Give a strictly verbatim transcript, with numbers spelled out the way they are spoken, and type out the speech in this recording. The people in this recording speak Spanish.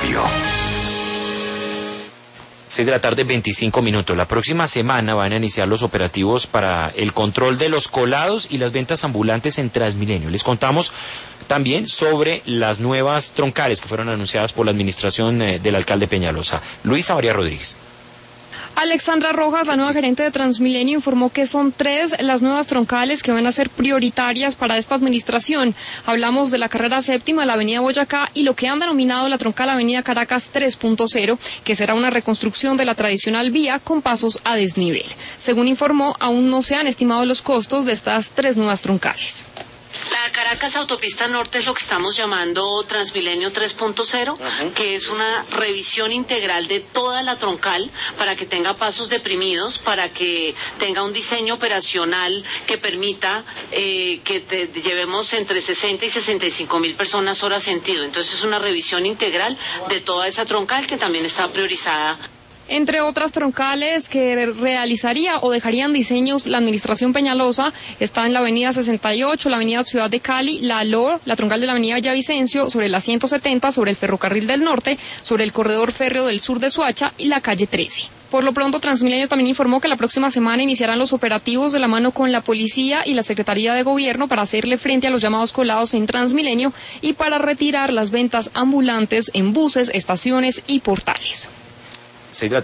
Radio. seis de la tarde, veinticinco minutos. La próxima semana van a iniciar los operativos para el control de los colados y las ventas ambulantes en Transmilenio. Les contamos también sobre las nuevas troncales que fueron anunciadas por la administración eh, del alcalde Peñalosa. Luisa María Rodríguez. Alexandra Rojas, la nueva gerente de Transmilenio, informó que son tres las nuevas troncales que van a ser prioritarias para esta administración. Hablamos de la carrera séptima, la avenida Boyacá y lo que han denominado la troncal avenida Caracas tres punto cero, que será una reconstrucción de la tradicional vía con pasos a desnivel. Según informó, aún no se han estimado los costos de estas tres nuevas troncales. La Caracas Autopista Norte es lo que estamos llamando Transmilenio tres punto cero, uh-huh. que es una revisión integral de toda la troncal para que tenga pasos deprimidos, para que tenga un diseño operacional que permita eh, que te llevemos entre sesenta y sesenta y cinco mil personas hora sentido. Entonces es una revisión integral de toda esa troncal que también está priorizada. Entre otras troncales que realizaría o dejarían diseños la administración Peñalosa está en la avenida sesenta y ocho, la avenida Ciudad de Cali, la ALO, la troncal de la avenida Villavicencio, sobre la ciento setenta, sobre el ferrocarril del norte, sobre el corredor férreo del sur de Soacha y la calle trece. Por lo pronto, Transmilenio también informó que la próxima semana iniciarán los operativos de la mano con la policía y la Secretaría de Gobierno para hacerle frente a los llamados colados en Transmilenio y para retirar las ventas ambulantes en buses, estaciones y portales.